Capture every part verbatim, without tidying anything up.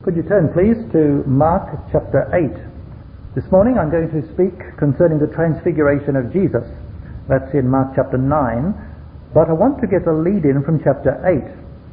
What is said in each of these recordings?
Could you turn please to Mark chapter eight. This morning I'm going to speak concerning the transfiguration of Jesus. That's in Mark chapter nine, but I want to get a lead in from chapter eight.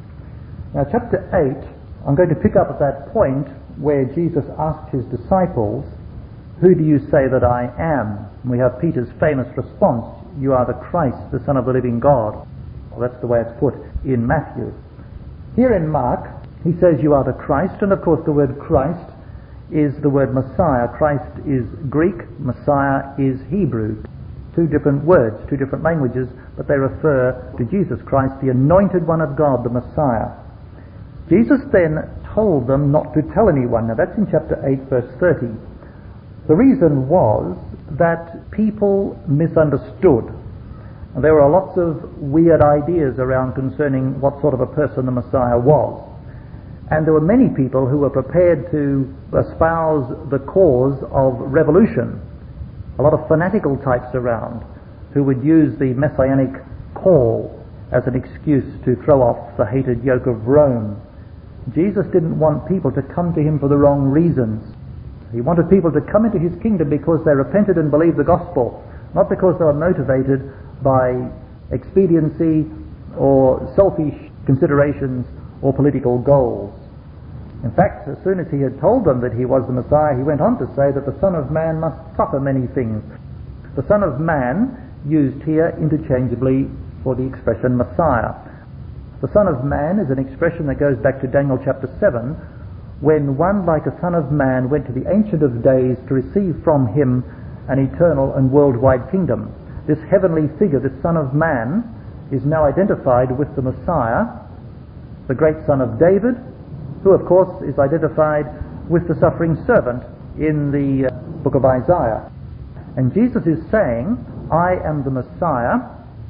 Now chapter eight, I'm going to pick up at that point where Jesus asked his disciples, "Who do you say that I am?" And we have Peter's famous response, "You are the Christ, the Son of the living God." Well, that's the way it's put in Matthew. Here in Mark, he says, "You are the Christ," and of course the word Christ is the word Messiah. Christ is Greek, Messiah is Hebrew. Two different words, two different languages, but they refer to Jesus Christ, the anointed one of God, the Messiah. Jesus then told them not to tell anyone. Now that's in chapter eight, verse thirty. The reason was that people misunderstood. And there were lots of weird ideas around concerning what sort of a person the Messiah was. And there were many people who were prepared to espouse the cause of revolution. A lot of fanatical types around who would use the messianic call as an excuse to throw off the hated yoke of Rome. Jesus didn't want people to come to him for the wrong reasons. He wanted people to come into his kingdom because they repented and believed the gospel, not because they were motivated by expediency or selfish considerations or political goals. In fact, as soon as he had told them that he was the Messiah, he went on to say that the Son of Man must suffer many things. The Son of Man used here interchangeably for the expression Messiah. The Son of Man is an expression that goes back to Daniel chapter seven, when one like a Son of Man went to the Ancient of Days to receive from him an eternal and worldwide kingdom. This heavenly figure, this Son of Man, is now identified with the Messiah, the great Son of David, who of course is identified with the suffering servant in the uh, book of Isaiah. And Jesus is saying, "I am the Messiah,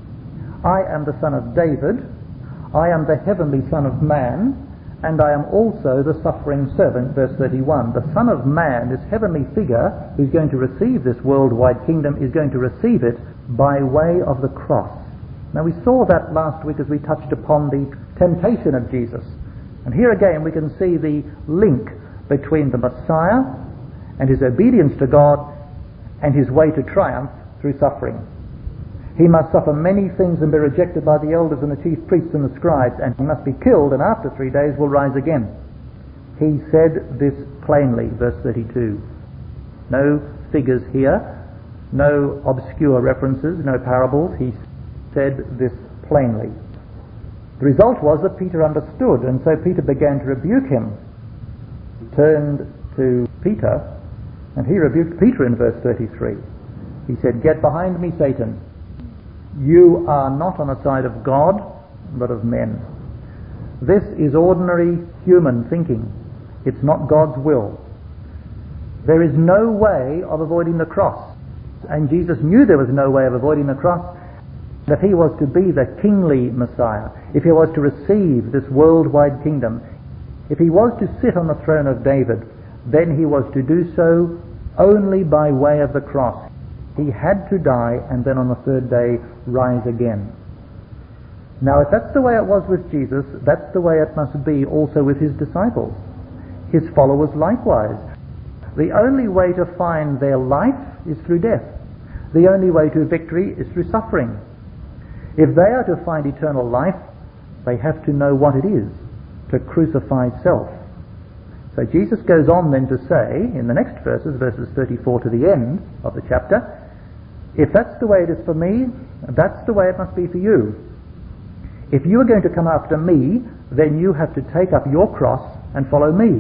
I am the Son of David, I am the heavenly Son of Man, and I am also the suffering servant," verse thirty-one. The Son of Man, this heavenly figure who's going to receive this worldwide kingdom, is going to receive it by way of the cross. Now we saw that last week as we touched upon the temptation of Jesus. And here again we can see the link between the Messiah and his obedience to God and his way to triumph through suffering. He must suffer many things and be rejected by the elders and the chief priests and the scribes, and he must be killed, and after three days will rise again. He said this plainly, verse thirty-two. No figures here, no obscure references, no parables. He said this plainly. The result was that Peter understood, and so Peter began to rebuke him. He turned to Peter, and he rebuked Peter in verse thirty-three. He said, "Get behind me, Satan. You are not on the side of God, but of men." This is ordinary human thinking. It's not God's will. There is no way of avoiding the cross. And Jesus knew there was no way of avoiding the cross, that he was to be the kingly Messiah, if he was to receive this worldwide kingdom, if he was to sit on the throne of David, then he was to do so only by way of the cross. He had to die and then on the third day rise again. Now if that's the way it was with Jesus, that's the way it must be also with his disciples, his followers likewise. The only way to find their life is through death. The only way to victory is through suffering. If they are to find eternal life, they have to know what it is to crucify self. So Jesus goes on then to say, in the next verses, verses thirty-four to the end of the chapter, if that's the way it is for me, that's the way it must be for you. If you are going to come after me, then you have to take up your cross and follow me.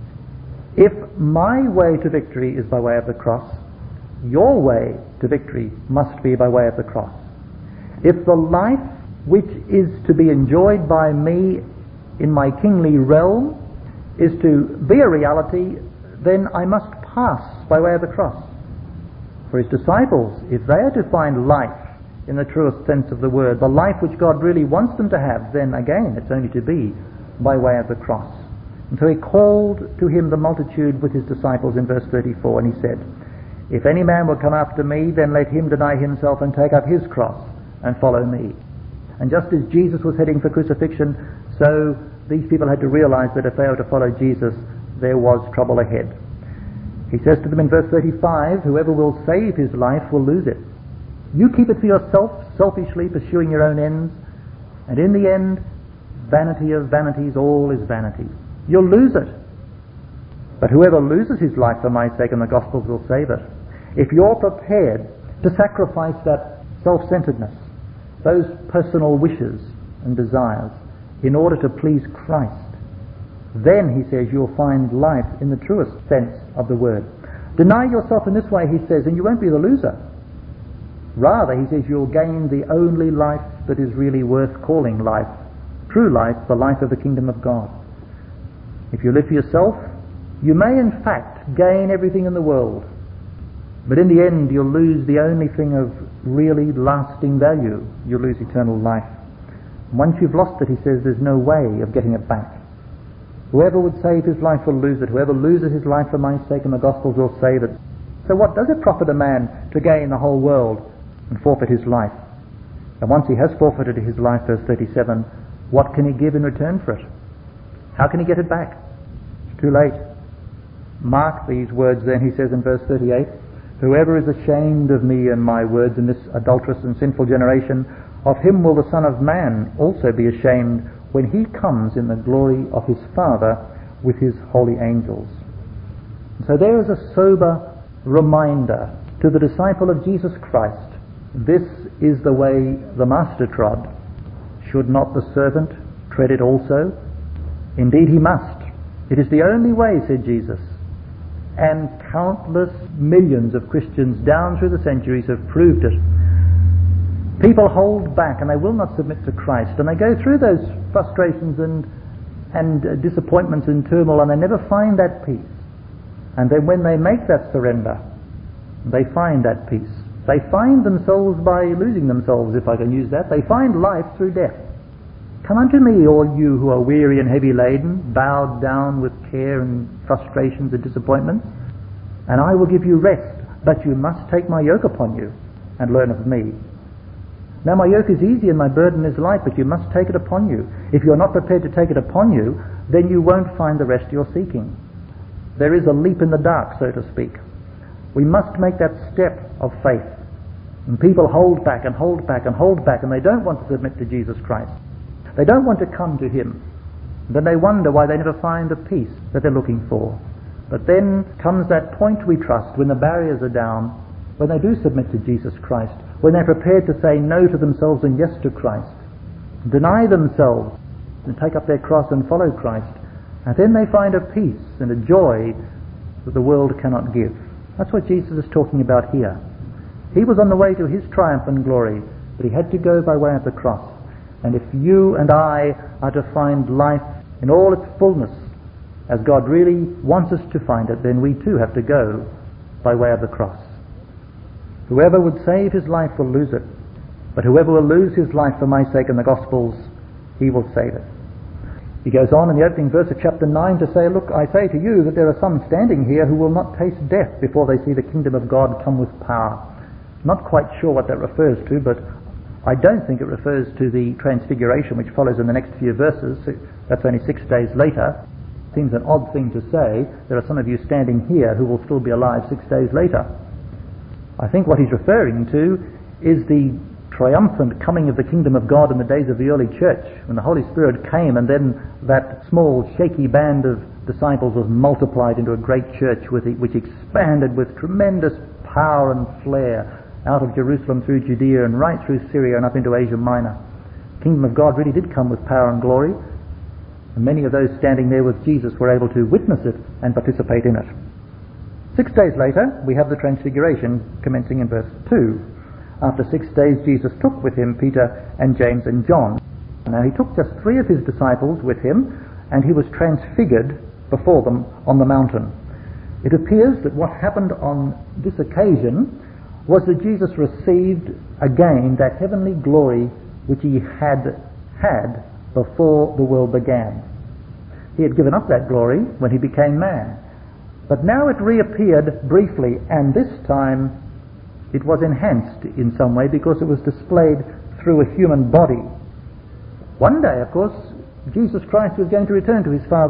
If my way to victory is by way of the cross, your way to victory must be by way of the cross. If the life which is to be enjoyed by me in my kingly realm is to be a reality, then I must pass by way of the cross. For his disciples, if they are to find life in the truest sense of the word, the life which God really wants them to have, then again it's only to be by way of the cross. And so he called to him the multitude with his disciples in verse thirty-four, and he said, "If any man will come after me, then let him deny himself and take up his cross and follow me." And just as Jesus was heading for crucifixion, so these people had to realize that if they were to follow Jesus, there was trouble ahead. He says to them in verse thirty-five, whoever will save his life will lose it. You keep it for yourself, selfishly pursuing your own ends, and in the end, vanity of vanities, all is vanity. You'll lose it. But whoever loses his life for my sake and the gospel's will save it. If you're prepared to sacrifice that self-centeredness, those personal wishes and desires, in order to please Christ, then, he says, you'll find life in the truest sense of the word. Deny yourself in this way, he says, and you won't be the loser. Rather, he says, you'll gain the only life that is really worth calling life, true life, the life of the kingdom of God. If you live for yourself, you may in fact gain everything in the world, but in the end you'll lose the only thing of really lasting value. You'll lose eternal life. Once you've lost it, he says, there's no way of getting it back. Whoever would save his life will lose it. Whoever loses his life for my sake and the gospel's will save it. So what does it profit a man to gain the whole world and forfeit his life? And once he has forfeited his life, verse thirty-seven, what can he give in return for it? How can he get it back? It's too late. Mark these words then, he says in verse thirty-eight, whoever is ashamed of me and my words in this adulterous and sinful generation, of him will the Son of Man also be ashamed when he comes in the glory of his Father with his holy angels. So there is a sober reminder to the disciple of Jesus Christ. This is the way the Master trod. Should not the servant tread it also? Indeed he must. It is the only way, said Jesus. And countless millions of Christians down through the centuries have proved it. People hold back and they will not submit to Christ, and they go through those frustrations and and uh, disappointments and turmoil, and they never find that peace. And then when they make that surrender, they find that peace. They find themselves by losing themselves, if I can use that. They find life through death. Come unto me, all you who are weary and heavy laden, bowed down with care and frustrations and disappointments, and I will give you rest. But you must take my yoke upon you and learn of me. Now my yoke is easy and my burden is light, but you must take it upon you. If you're not prepared to take it upon you, then you won't find the rest you're seeking. There is a leap in the dark, so to speak. We must make that step of faith. And people hold back and hold back and hold back, and they don't want to submit to Jesus Christ. They don't want to come to him. Then they wonder why they never find the peace that they're looking for. But then comes that point, we trust, when the barriers are down, when they do submit to Jesus Christ, when they're prepared to say no to themselves and yes to Christ, deny themselves and take up their cross and follow Christ, and then they find a peace and a joy that the world cannot give. That's what Jesus is talking about here. He was on the way to his triumph and glory, but he had to go by way of the cross. And if you and I are to find life in all its fullness, as God really wants us to find it, then we too have to go by way of the cross. Whoever would save his life will lose it, but whoever will lose his life for my sake and the gospel's, he will save it. He goes on in the opening verse of chapter nine to say, look, I say to you that there are some standing here who will not taste death before they see the kingdom of God come with power. Not quite sure what that refers to, but I don't think it refers to the transfiguration which follows in the next few verses. That's only six days later. Seems an odd thing to say. There are some of you standing here who will still be alive six days later. I think what he's referring to is the triumphant coming of the kingdom of God in the days of the early church, when the Holy Spirit came and then that small shaky band of disciples was multiplied into a great church with it, which expanded with tremendous power and flair out of Jerusalem through Judea and right through Syria and up into Asia Minor. The kingdom of God really did come with power and glory, and many of those standing there with Jesus were able to witness it and participate in it. Six days later, we have the transfiguration commencing in verse two. After six days, Jesus took with him Peter and James and John. Now he took just three of his disciples with him, and he was transfigured before them on the mountain. It appears that what happened on this occasion was that Jesus received again that heavenly glory which he had had before the world began. He had given up that glory when he became man. But now it reappeared briefly, and this time it was enhanced in some way because it was displayed through a human body. One day, of course, Jesus Christ was going to return to his Father,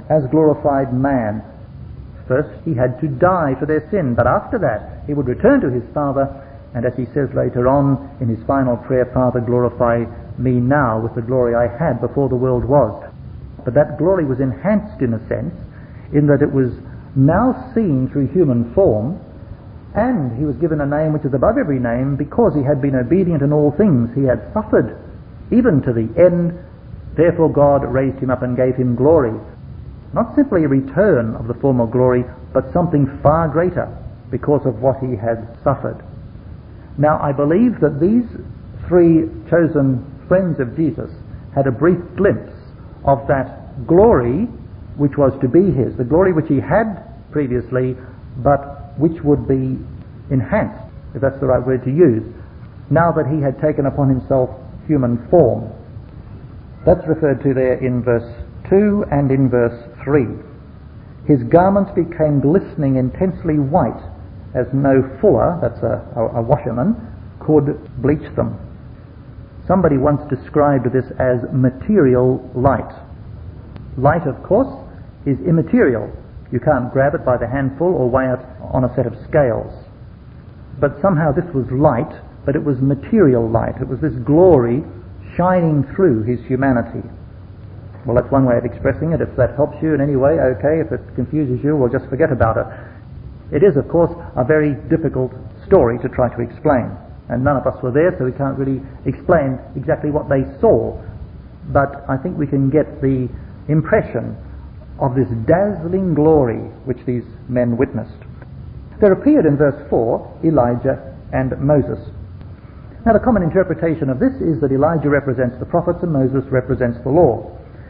as glorified man. First, he had to die for their sin, but after that, he would return to his Father, and as he says later on in his final prayer, Father, glorify me now with the glory I had before the world was. But that glory was enhanced in a sense, in that it was now seen through human form, and he was given a name which is above every name because he had been obedient in all things. He had suffered even to the end. Therefore God raised him up and gave him glory. Not simply a return of the former glory, but something far greater because of what he had suffered. Now I believe that these three chosen friends of Jesus had a brief glimpse of that glory which was to be his, the glory which he had previously, but which would be enhanced, if that's the right word to use, now that he had taken upon himself human form. That's referred to there in verse two and in verse three. His garments became glistening intensely white, as no fuller, that's a, a, a washerman, could bleach them. Somebody once described this as material light. Light, of course, is immaterial. You can't grab it by the handful or weigh it on a set of scales. But somehow this was light, but it was material light. It was this glory shining through his humanity. Well, that's one way of expressing it. If that helps you in any way, okay. If it confuses you, well, just forget about it. It is, of course, a very difficult story to try to explain. And none of us were there, so we can't really explain exactly what they saw. But I think we can get the impression of this dazzling glory which these men witnessed. There appeared in verse four Elijah and Moses. Now the common interpretation of this is that Elijah represents the prophets and Moses represents the law.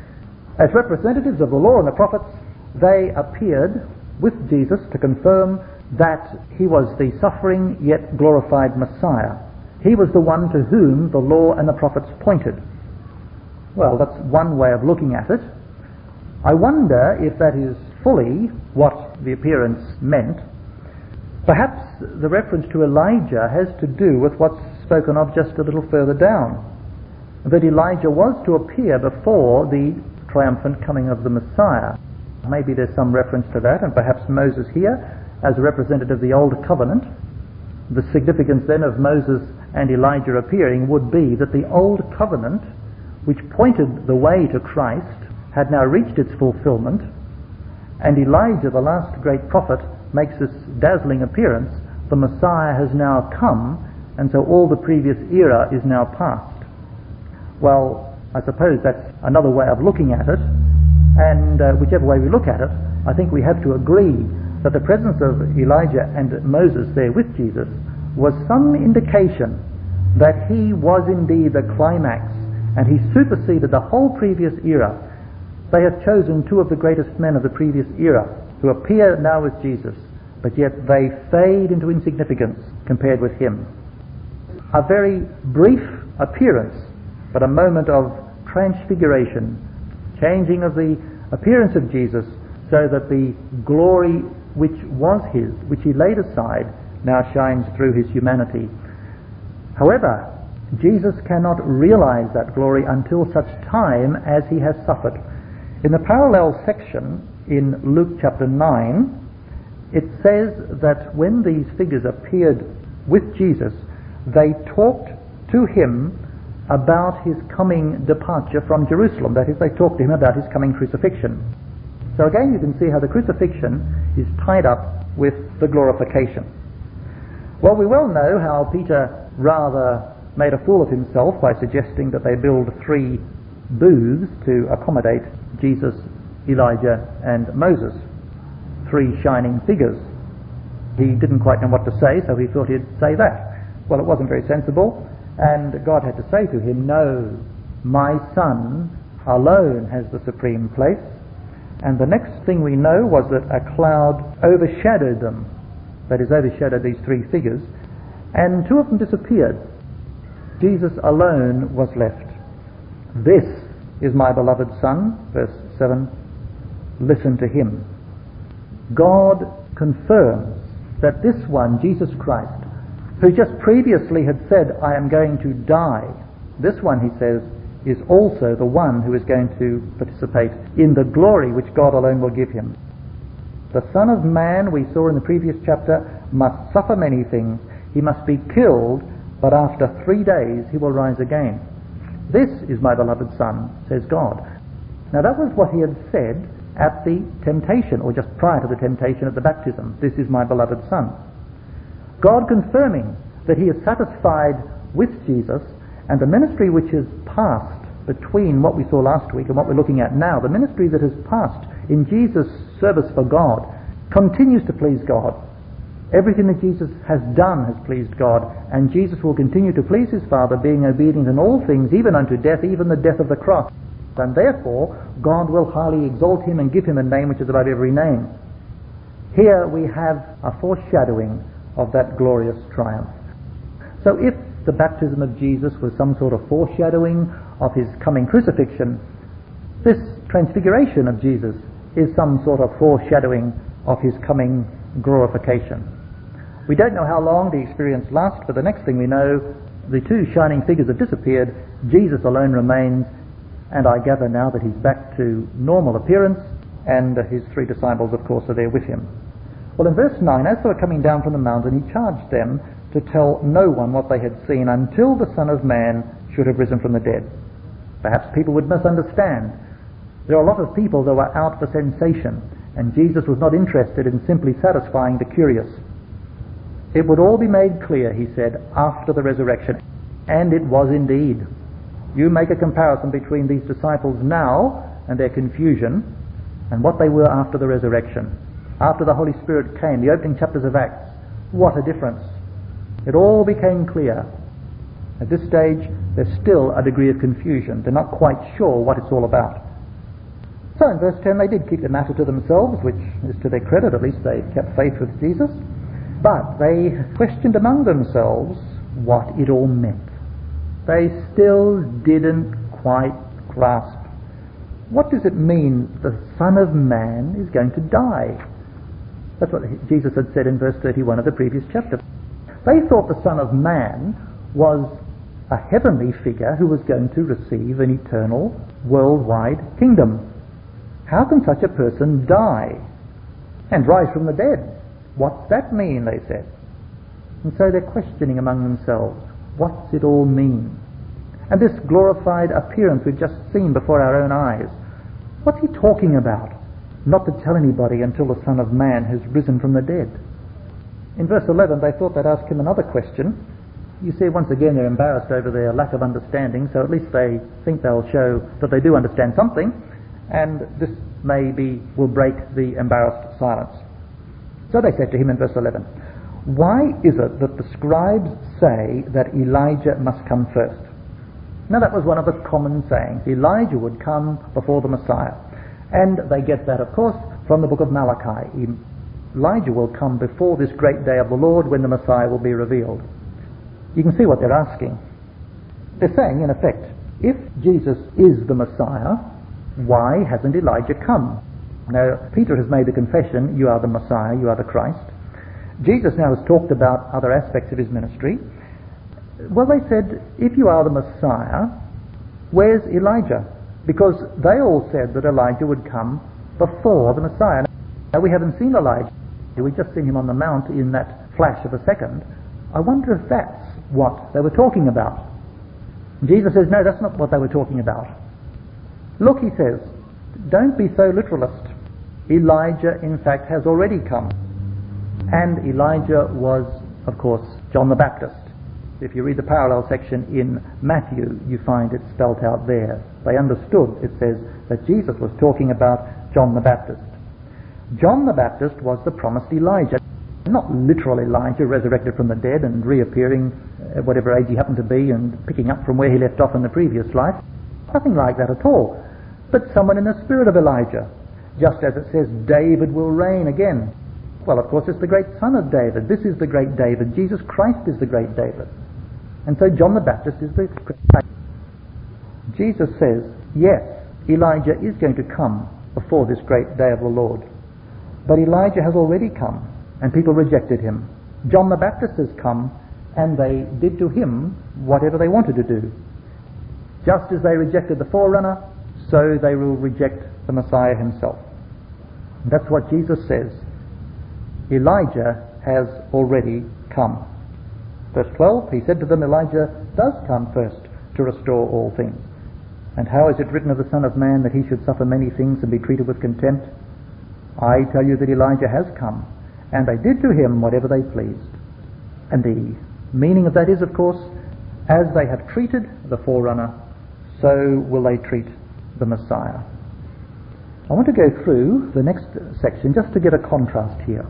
As representatives of the law and the prophets, they appeared with Jesus to confirm that he was the suffering yet glorified Messiah. He was the one to whom the law and the prophets pointed. Well, that's one way of looking at it. I wonder if that is fully what the appearance meant. Perhaps the reference to Elijah has to do with what's spoken of just a little further down, that Elijah was to appear before the triumphant coming of the Messiah. Maybe there's some reference to that, and perhaps Moses here, as a representative of the Old Covenant. The significance then of Moses and Elijah appearing would be that the Old Covenant, which pointed the way to Christ, had now reached its fulfillment, and Elijah, the last great prophet, makes this dazzling appearance. The Messiah has now come, and so all the previous era is now past. Well, I suppose that's another way of looking at it, and uh, whichever way we look at it, I think we have to agree that the presence of Elijah and Moses there with Jesus was some indication that he was indeed the climax, and he superseded the whole previous era. They have chosen two of the greatest men of the previous era who appear now with Jesus, but yet they fade into insignificance compared with him. A very brief appearance, but a moment of transfiguration, changing of the appearance of Jesus so that the glory which was his, which he laid aside, now shines through his humanity. However, Jesus cannot realize that glory until such time as he has suffered. In the parallel section in Luke chapter nine, it says that when these figures appeared with Jesus, they talked to him about his coming departure from Jerusalem. That is, they talked to him about his coming crucifixion. So again, you can see how the crucifixion is tied up with the glorification. Well, we well know how Peter rather made a fool of himself by suggesting that they build three booths to accommodate Jesus, Elijah, and Moses. Three shining figures. He didn't quite know what to say, so he thought he'd say that. Well, it wasn't very sensible, and God had to say to him, no, my Son alone has the supreme place. And the next thing we know was that a cloud overshadowed them, that is, overshadowed these three figures, and two of them disappeared. Jesus alone was left. This is my beloved Son, verse seven, listen to him. God confirms that this one, Jesus Christ, who just previously had said, I am going to die, this one, he says, is also the one who is going to participate in the glory which God alone will give him. The Son of Man, we saw in the previous chapter, must suffer many things. He must be killed, but after three days he will rise again. This is my beloved Son, says God. Now that was what he had said at the temptation, or just prior to the temptation at the baptism. This is my beloved Son. God confirming that he is satisfied with Jesus, and the ministry which has passed between what we saw last week and what we're looking at now, the ministry that has passed in Jesus' service for God, continues to please God. Everything that Jesus has done has pleased God, and Jesus will continue to please his Father, being obedient in all things, even unto death, even the death of the cross. And therefore, God will highly exalt him and give him a name which is above every name. Here we have a foreshadowing of that glorious triumph. So if the baptism of Jesus was some sort of foreshadowing of his coming crucifixion, this transfiguration of Jesus is some sort of foreshadowing of his coming glorification. We don't know how long the experience lasts, but the next thing we know, the two shining figures have disappeared, Jesus alone remains, and I gather now that he's back to normal appearance, and his three disciples, of course, are there with him. Well, in verse nine, as they were coming down from the mountain, he charged them to tell no one what they had seen until the Son of Man should have risen from the dead. Perhaps people would misunderstand. There are a lot of people that were out for sensation, and Jesus was not interested in simply satisfying the curious. It would all be made clear, he said, after the resurrection. And it was indeed. You make a comparison between these disciples now and their confusion and what they were after the resurrection. After the Holy Spirit came, the opening chapters of Acts, what a difference. It all became clear. At this stage, there's still a degree of confusion. They're not quite sure what it's all about. So in verse ten, they did keep the matter to themselves, which is to their credit. At least they kept faith with Jesus. But they questioned among themselves what it all meant. They still didn't quite grasp. What does it mean the Son of Man is going to die? That's what Jesus had said in verse thirty-one of the previous chapter. They thought the Son of Man was a heavenly figure who was going to receive an eternal, worldwide kingdom. How can such a person die and rise from the dead? What's that mean, they said. And so they're questioning among themselves, what's it all mean? And this glorified appearance we've just seen before our own eyes, what's he talking about? Not to tell anybody until the Son of Man has risen from the dead. In verse eleven, they thought they'd ask him another question. You see, once again, they're embarrassed over their lack of understanding, so at least they think they'll show that they do understand something, and this maybe will break the embarrassed silence. So they said to him in verse eleven, why is it that the scribes say that Elijah must come first? Now that was one of the common sayings. Elijah would come before the Messiah. And they get that, of course, from the book of Malachi. Elijah will come before this great day of the Lord when the Messiah will be revealed. You can see what they're asking. They're saying, in effect, if Jesus is the Messiah, why hasn't Elijah come? Now, Peter has made the confession, you are the Messiah, you are the Christ. Jesus now has talked about other aspects of his ministry. Well, they said, if you are the Messiah, where's Elijah? Because they all said that Elijah would come before the Messiah. Now, we haven't seen Elijah. We've just seen him on the mount in that flash of a second. I wonder if that's what they were talking about. Jesus says, no, that's not what they were talking about. Look, he says, don't be so literalist. Elijah, in fact, has already come. And Elijah was, of course, John the Baptist. If you read the parallel section in Matthew, you find it spelt out there. They understood, it says, that Jesus was talking about John the Baptist. John the Baptist was the promised Elijah. Not literal Elijah resurrected from the dead and reappearing at whatever age he happened to be and picking up from where he left off in the previous life. Nothing like that at all. But someone in the spirit of Elijah. Just as it says, David will reign again. Well, of course, it's the great son of David. This is the great David. Jesus Christ is the great David. And so John the Baptist is the great David. Jesus says, yes, Elijah is going to come before this great day of the Lord. But Elijah has already come, and people rejected him. John the Baptist has come, and they did to him whatever they wanted to do. Just as they rejected the forerunner, so they will reject the Messiah himself. And that's what Jesus says. Elijah has already come. Verse twelve, he said to them, Elijah does come first to restore all things. And how is it written of the Son of Man that he should suffer many things and be treated with contempt? I tell you that Elijah has come, and they did to him whatever they pleased. And the meaning of that is, of course, as they have treated the forerunner, so will they treat the Messiah. I want to go through the next section just to get a contrast here.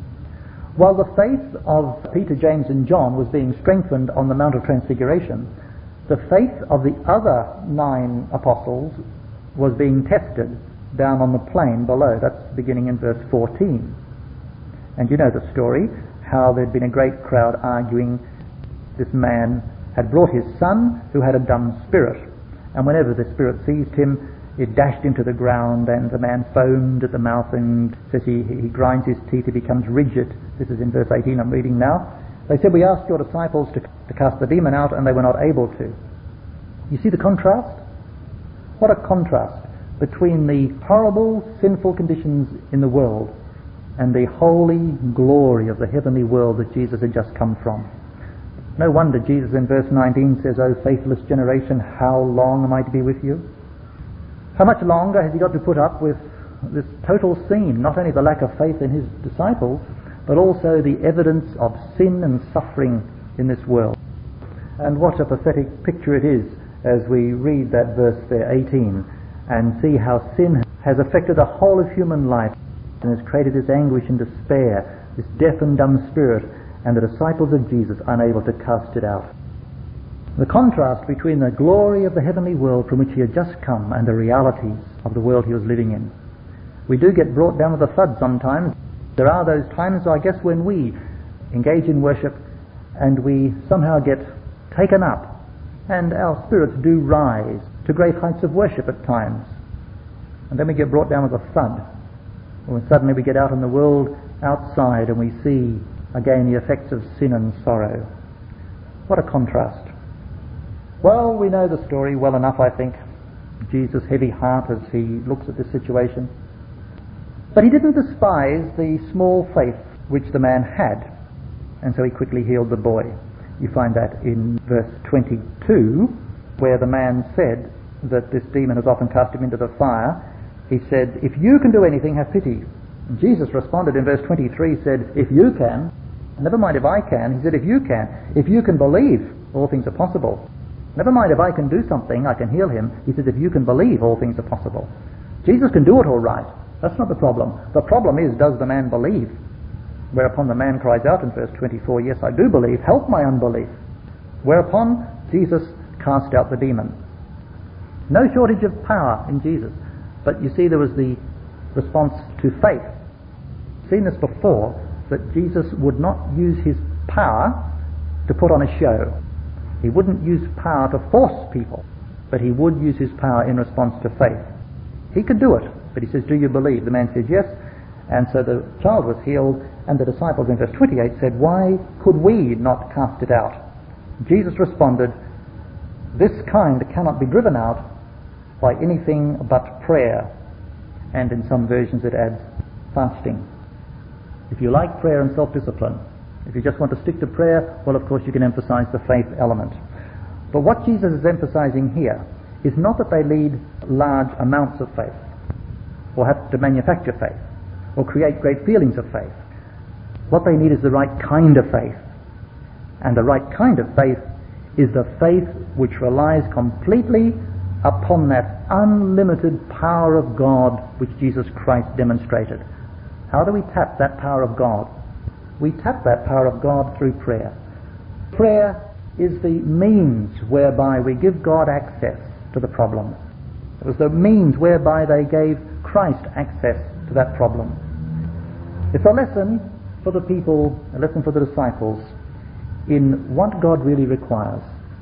While the faith of Peter, James and John was being strengthened on the Mount of Transfiguration, the faith of the other nine apostles was being tested down on the plain below. That's beginning in verse fourteen. And you know the story, how there'd been a great crowd arguing. This man had brought his son who had a dumb spirit, and whenever the spirit seized him, it dashed into the ground, and the man foamed at the mouth and says he, he grinds his teeth, he becomes rigid. This is in verse eighteen I'm reading now. They said, we asked your disciples to, to cast the demon out, and they were not able to. You see the contrast? What a contrast between the horrible, sinful conditions in the world and the holy glory of the heavenly world that Jesus had just come from. No wonder Jesus in verse nineteen says, O faithless generation, how long am I to be with you? How much longer has he got to put up with this total scene, not only the lack of faith in his disciples, but also the evidence of sin and suffering in this world? And what a pathetic picture it is as we read that verse there, eighteen, and see how sin has affected the whole of human life and has created this anguish and despair, this deaf and dumb spirit, and the disciples of Jesus unable to cast it out. The contrast between the glory of the heavenly world from which he had just come and the realities of the world he was living in. We do get brought down with a thud sometimes. There are those times, I guess, when we engage in worship and we somehow get taken up and our spirits do rise to great heights of worship at times. And then we get brought down with a thud. When suddenly we get out in the world outside and we see again the effects of sin and sorrow. What a contrast. Well, we know the story well enough, I think. Jesus' heavy heart as he looks at this situation. But he didn't despise the small faith which the man had, and so he quickly healed the boy. You find that in verse twenty-two, where the man said that this demon has often cast him into the fire. He said, if you can do anything, have pity. And Jesus responded in verse twenty-three, said, if you can, never mind if I can, he said, if you can, if you can believe, all things are possible. Never mind if I can do something, I can heal him. He says, if you can believe, all things are possible. Jesus can do it all right. That's not the problem. The problem is, does the man believe? Whereupon the man cries out in verse twenty-four, yes, I do believe, help my unbelief. Whereupon Jesus cast out the demon. No shortage of power in Jesus. But you see, there was the response to faith. Seen this before, that Jesus would not use his power to put on a show. He wouldn't use power to force people, but he would use his power in response to faith. He could do it, but he says, do you believe? The man says yes, and so the child was healed, and the disciples in verse twenty-eight said, why could we not cast it out? Jesus responded, this kind cannot be driven out by anything but prayer. And in some versions it adds fasting. If you like prayer and self-discipline, if you just want to stick to prayer, well, of course you can emphasize the faith element. But what Jesus is emphasizing here is not that they lead large amounts of faith, or have to manufacture faith, or create great feelings of faith. What they need is the right kind of faith. And the right kind of faith is the faith which relies completely upon that unlimited power of God which Jesus Christ demonstrated. How do we tap that power of God? We tap that power of God through prayer. Prayer is the means whereby we give God access to the problem. It was the means whereby they gave Christ access to that problem. It's a lesson for the people, a lesson for the disciples in what God really requires.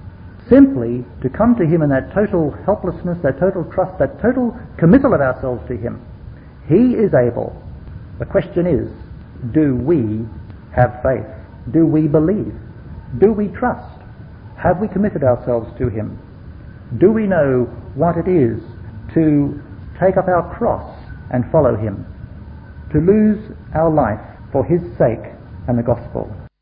Simply to come to him in that total helplessness, that total trust, that total committal of ourselves to him. He is able. The question is, do we have faith? Do we believe? Do we trust? Have we committed ourselves to him? Do we know what it is to take up our cross and follow him, to lose our life for his sake and the gospel?